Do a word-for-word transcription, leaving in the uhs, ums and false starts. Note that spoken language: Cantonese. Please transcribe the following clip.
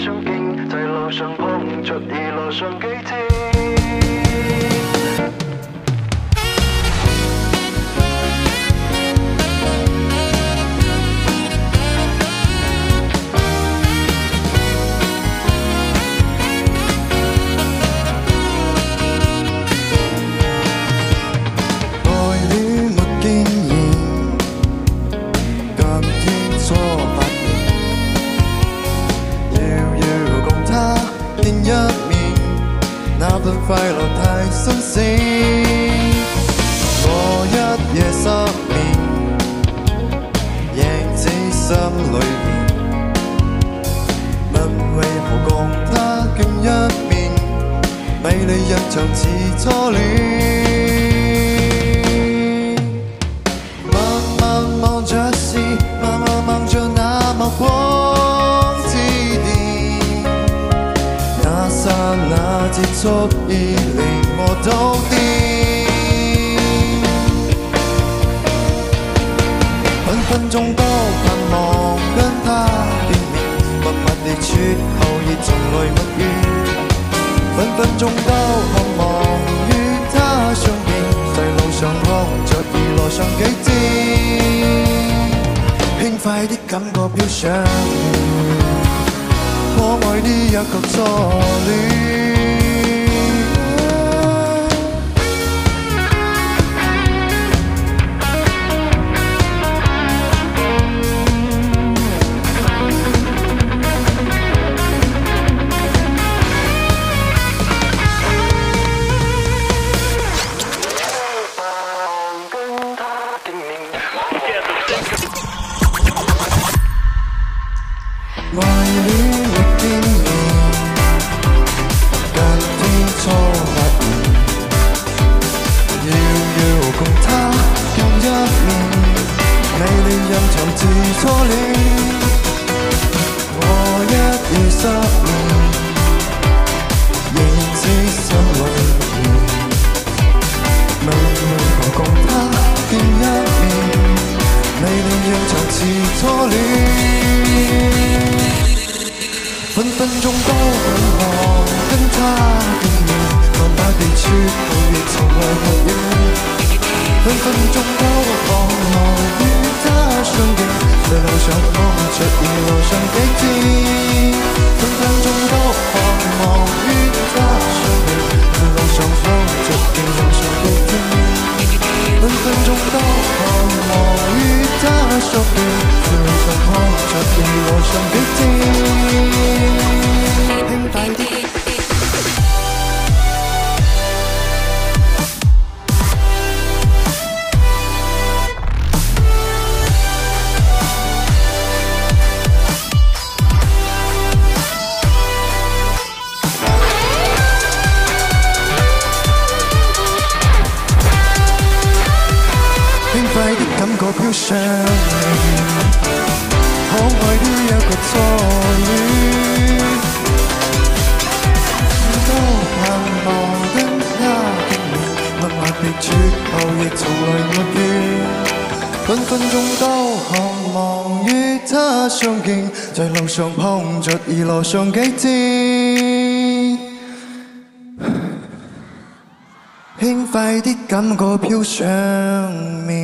相見，在路上碰着已路上幾天。 那份快樂太新鮮，我一夜失眠，贏自心裏面。問為何共他見一面，美麗印象似初戀。默默望着是，默默望着那目光之電，那剎那節速已令我都癲，分分鐘都盼望跟他見面，默默地撮後亦從來勿怨，分分鐘都渴望與他相見，在路上碰着已來上幾天，輕快的感覺飄上，可愛的一個初戀。愛戀亦經驗，近天初發現，遙遙共他見一面，美麗印象似初戀。我一夜失眠，仍知心裏面，問為何共他見一面，美麗印象似初戀。分分鐘都渴望跟他見面，慢慢地撮後亦從來沒怨，分分鐘都渴望與他相見，在路上碰着已路上幾天，分分鐘都渴望與他相見，在路上碰着已路上幾天，分分鐘都渴望與他相見，在路上碰着已路上幾天。輕快的感覺飄上面，可愛的一個初戀，都盼望跟他見面，默默地撮後亦從來沒怨，分分鐘都渴望與他相見，在路上碰着已路上幾天，輕快的感覺飄上面。